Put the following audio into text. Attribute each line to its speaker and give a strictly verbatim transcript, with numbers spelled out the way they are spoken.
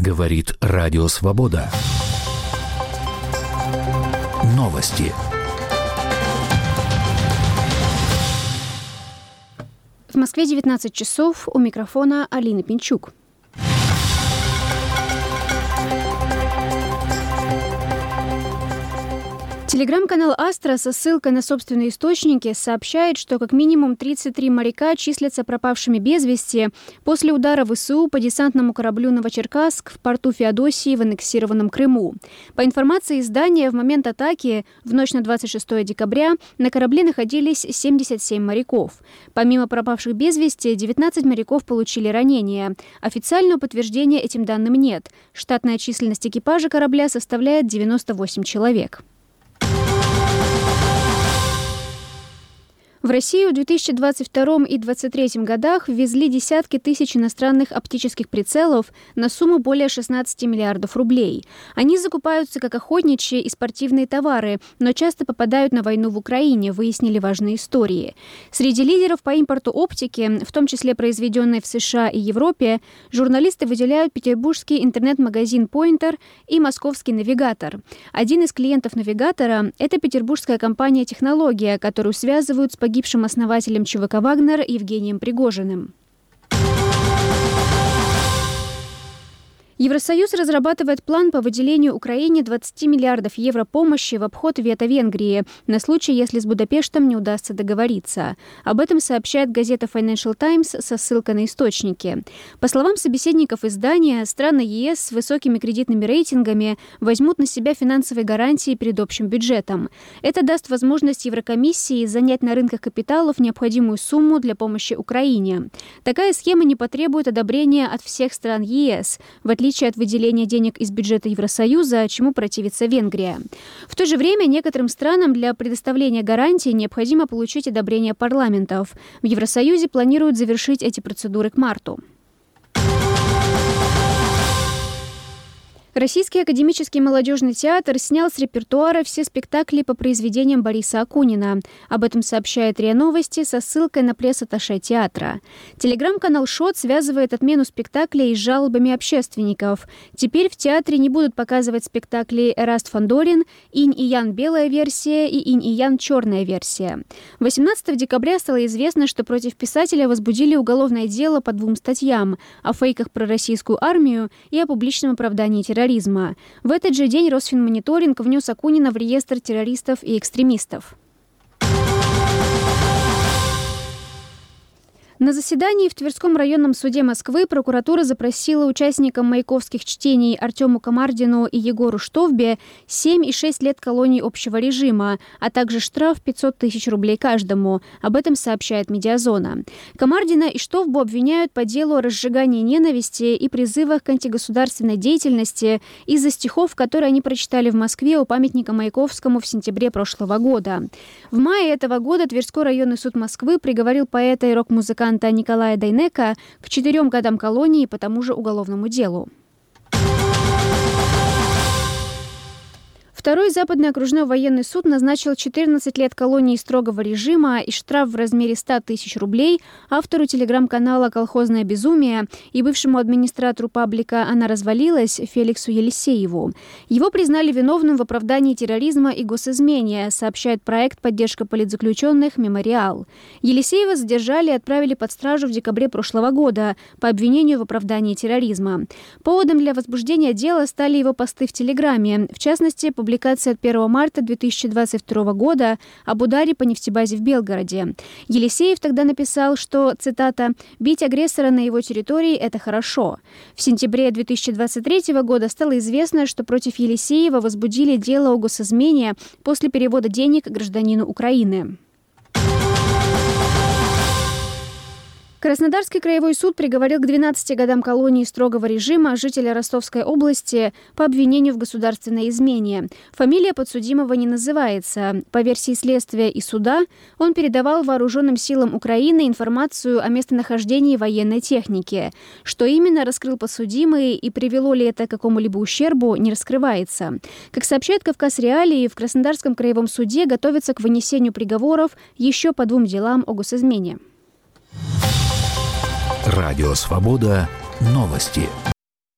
Speaker 1: Говорит Радио Свобода. Новости.
Speaker 2: В Москве девятнадцать часов, у микрофона Алина Пинчук. Телеграм-канал «Астра» со ссылкой на собственные источники сообщает, что как минимум тридцать три моряка числятся пропавшими без вести после удара ВСУ по десантному кораблю «Новочеркасск» в порту Феодосии в аннексированном Крыму. По информации издания, в момент атаки в ночь на двадцать шестое декабря на корабле находились семьдесят семь моряков. Помимо пропавших без вести, девятнадцать моряков получили ранения. Официального подтверждения этим данным нет. Штатная численность экипажа корабля составляет девяносто восемь человек. В Россию в две тысячи двадцать втором и две тысячи двадцать третьем годах ввезли десятки тысяч иностранных оптических прицелов на сумму более шестнадцати миллиардов рублей. Они закупаются как охотничьи и спортивные товары, но часто попадают на войну в Украине, выяснили важные истории. Среди лидеров по импорту оптики, в том числе произведенной в США и Европе, журналисты выделяют петербургский интернет-магазин «Pointer» и московский «Навигатор». Один из клиентов «Навигатора» — это петербургская компания «Технология», которую связывают с погибшим погибшим основателем ЧВК «Вагнер» Евгением Пригожиным. Евросоюз разрабатывает план по выделению Украине двадцати миллиардов евро помощи в обход вето Венгрии на случай, если с Будапештом не удастся договориться. Об этом сообщает газета Financial Times со ссылкой на источники. По словам собеседников издания, страны ЕС с высокими кредитными рейтингами возьмут на себя финансовые гарантии перед общим бюджетом. Это даст возможность Еврокомиссии занять на рынках капиталов необходимую сумму для помощи Украине. Такая схема не потребует одобрения от всех стран ЕС, в отличие от выделения денег из бюджета Евросоюза, чему противится Венгрия. В то же время некоторым странам для предоставления гарантий необходимо получить одобрение парламентов. В Евросоюзе планируют завершить эти процедуры к марту. Российский академический молодежный театр снял с репертуара все спектакли по произведениям Бориса Акунина. Об этом сообщает РИА Новости со ссылкой на пресс-атташе театра. Телеграм-канал «Шот» связывает отмену спектаклей с жалобами общественников. Теперь в театре не будут показывать спектакли «Эраст Фандорин», «Инь и Ян» белая версия и «Инь и Ян» черная версия. восемнадцатого декабря стало известно, что против писателя возбудили уголовное дело по двум статьям – о фейках про российскую армию и о публичном оправдании терроризма. В этот же день Росфинмониторинг внес Акунина в реестр террористов и экстремистов. На заседании в Тверском районном суде Москвы прокуратура запросила участникам маяковских чтений Артему Камардину и Егору Штовбе семь и шесть лет колонии общего режима, а также штраф пятьсот тысяч рублей каждому. Об этом сообщает «Медиазона». Камардина и Штовбу обвиняют по делу о разжигании ненависти и призывах к антигосударственной деятельности из-за стихов, которые они прочитали в Москве у памятника Маяковскому в сентябре прошлого года. В мае этого года Тверской районный суд Москвы приговорил поэта и рок-музыканта Николая Дайнека к четырем годам колонии по тому же уголовному делу. Второй Западный окружной военный суд назначил четырнадцать лет колонии строгого режима и штраф в размере ста тысяч рублей автору телеграм-канала «Колхозное безумие» и бывшему администратору паблика «Она развалилась» Феликсу Елисееву. Его признали виновным в оправдании терроризма и госизмене, сообщает проект «Поддержка политзаключенных. Мемориал». Елисеева задержали и отправили под стражу в декабре прошлого года по обвинению в оправдании терроризма. Поводом для возбуждения дела стали его посты в Телеграме, в частности, публикация Публикация от первого марта две тысячи двадцать второго года об ударе по нефтебазе в Белгороде. Елисеев тогда написал, что, цитата, «бить агрессора на его территории – это хорошо». В сентябре две тысячи двадцать третьего года стало известно, что против Елисеева возбудили дело о госизмене после перевода денег гражданину Украины. Краснодарский краевой суд приговорил к двенадцати годам колонии строгого режима жителя Ростовской области по обвинению в государственной измене. Фамилия подсудимого не называется. По версии следствия и суда, он передавал вооруженным силам Украины информацию о местонахождении военной техники. Что именно раскрыл подсудимый и привело ли это к какому-либо ущербу, не раскрывается. Как сообщает Кавказ Реалии, в Краснодарском краевом суде готовятся к вынесению приговоров еще по двум делам о госизмене.
Speaker 1: Радио Свобода. Новости.